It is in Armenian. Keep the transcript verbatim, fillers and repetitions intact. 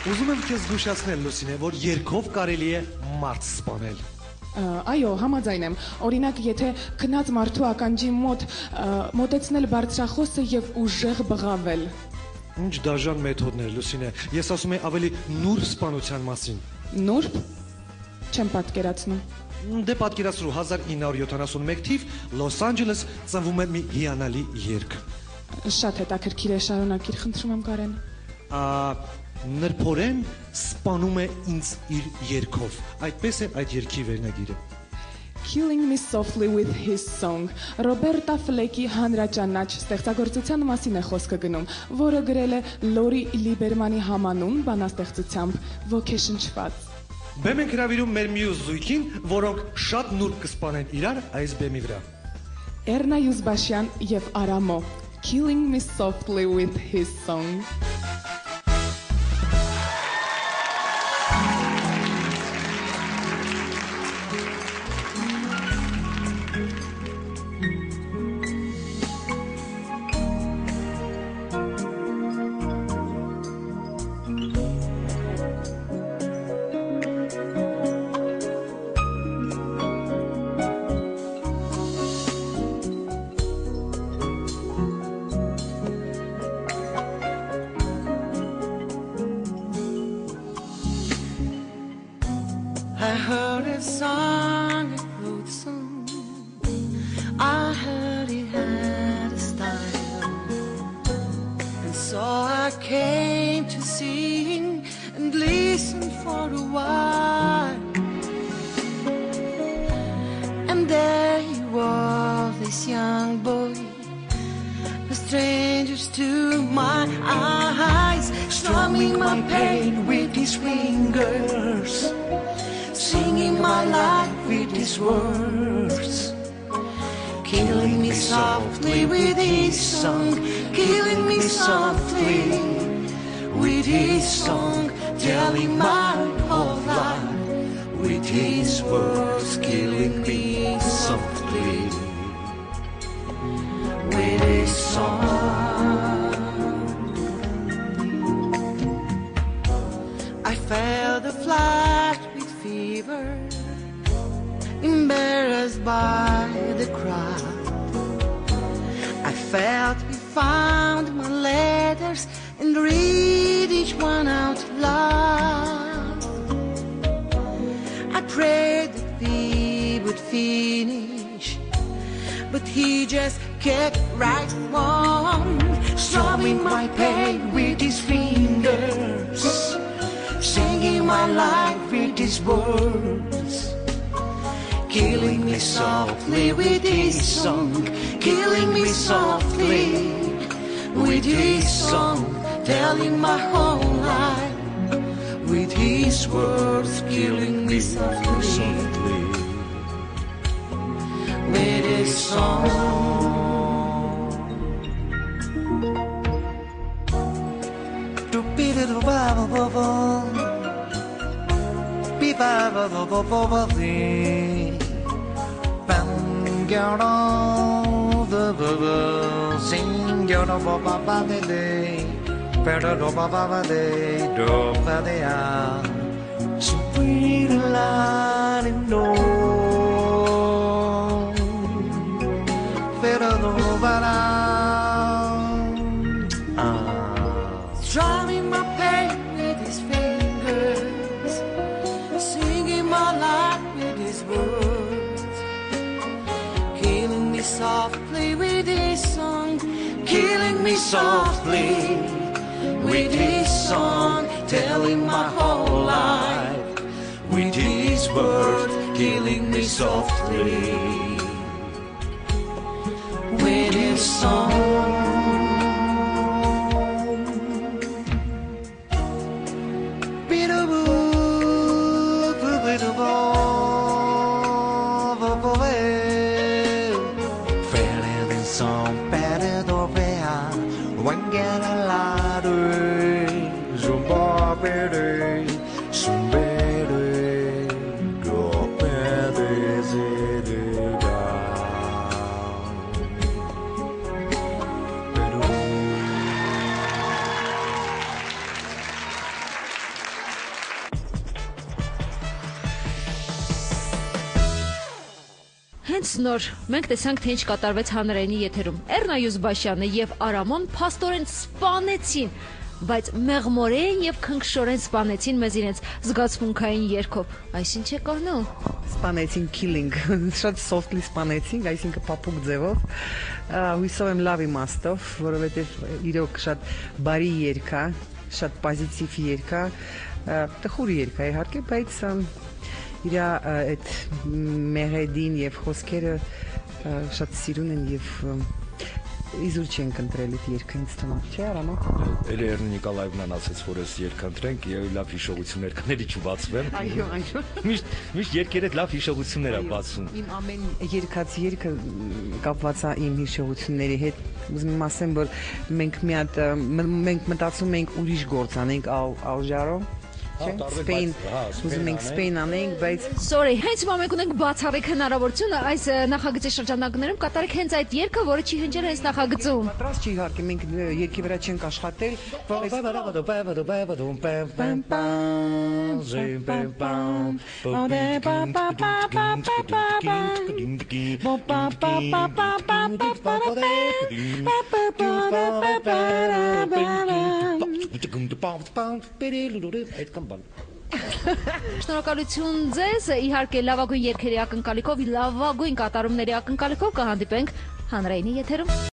Ուզում եմ քեզ զգուշացնել, Լուսինե, որ երգով կարելի է մարդ սպանել։ Այո, համաձայն եմ։ Օրինակ, եթե քնած մարդու ականջի մոտ մոտեցնել բարձրախոսը եւ ուժեղ բղավել։ Ինչ դաժան մեթոդներ, Լուսինե։ Ես ասում եմ ավելի նուրբ սպանության մասին։ Նուրբ։ Չեմ պատկերացնում։ Դե պատկերացրու հազար ինը հարյուր յոթանասունմեկ թիվ Լոս Անջելես ծնվում է մի հիանալի երգ։ Շատ հետաքրքիր է, շարունակիր, խնդրում եմ, Կարեն։ Նրբորեն սպանում է ինձ իր երգով։ Այդպես է այդ երգի վերնագիրը։ Killing Me Softly with His Song Ռոբերտա Ֆլեկի հանրաճանաչ ստեղծագործության մասին է խոսքը գնում, որը գրել է Լորի Լիբերմանի համանուն բանաստեղծությամբ ոգեշնչված։ Բեմ ենք հրավիրում մեր մյուս զույգին, որոնք շատ նուրբ կսպանեն իրար այս բեմի վրա։ Էռնա Յուզբաշյան եւ Արամո Killing Me Softly with His Song I heard a song, a good song. I heard it had a style, and so I came to sing and listen for a while. And there he was, this young boy, a stranger to my eyes, strumming my pain with his fingers, singing my life with his words, killing me softly with his song, killing me softly with his song, telling my whole life with his words, killing me softly with his song. I felt the flash with fever, embarrassed by the crowd. I felt we found my letters and read each one out loud. I prayed that we would finish, but he just kept right on, strumming my pain with his fingers, singing my life with his words, killing me softly with his song, killing me softly with his song, telling my whole life with his words, killing me softly, softly with his song. Sing your baba de day, better do baba de do padea, sweet light and no, better do baba. Strumming my pain with his fingers, singing my life with his words, killing me softly with his song, killing me softly with his song, telling my whole life with his words, killing me softly with his song. նոր մենք տեսանք թե ինչ կատարվեց հանրայինի եթերում։ Էռնա Յուզբաշյանը եւ Արամոն փաստորեն սպանեցին, բայց մեղմորեն եւ քնքշորեն սպանեցին մեզ իրենց զգացմունքային երգով։ Այսինչ է կողնում։ Սպանեցին killing, շատ softly սպանեցին, այսինքն փափուկ ձևով։ Հույսով եմ լավ իմաստով, որովհետեւ իրոք շատ բարի երգ է, շատ պոզիտիվ երգ է, տխուր երգ է իհարկե, բայց իր այդ մեղեդին եւ խոսքերը շատ սիրուն են եւ իզուր չենք ընտրել այդ երգը ինձ թվում է, չէ՞ Արամո։ Էլենա Նիկոլաևնան ասաց, որ այս երգ ընտրենք եւ լավ հիշողություններ կների չբացվեն։ Այո, այո։ Միշտ միշտ երգերը լավ հիշողություններ է բացում։ Իմ ամեն երգած երգը կապված է իմ հիշողությունների հետ։ Ուզում եմ ասեմ, որ մենք մի հատ մենք մտածում ենք ուրիշ գործ անենք Ալժարո։ Spain, ուզում ենք Spain անենք, բայց Sorry, հենց հիմա մենք ունենք բացառիկ հնարավորություն այս նախագծի շրջանակներում կատարենք հենց այդ երգը, որը չի հնչել հենց նախագծում։ պատրաստ չի իհարկե մենք երգի վրա չենք աշխատել, Շնորհակալություն ձեզ, իհարկե լավագույն երգերի ակնկալիքով, լավագույն կատարումների ակնկալիքով կհանդիպենք հանրայինի եթերում։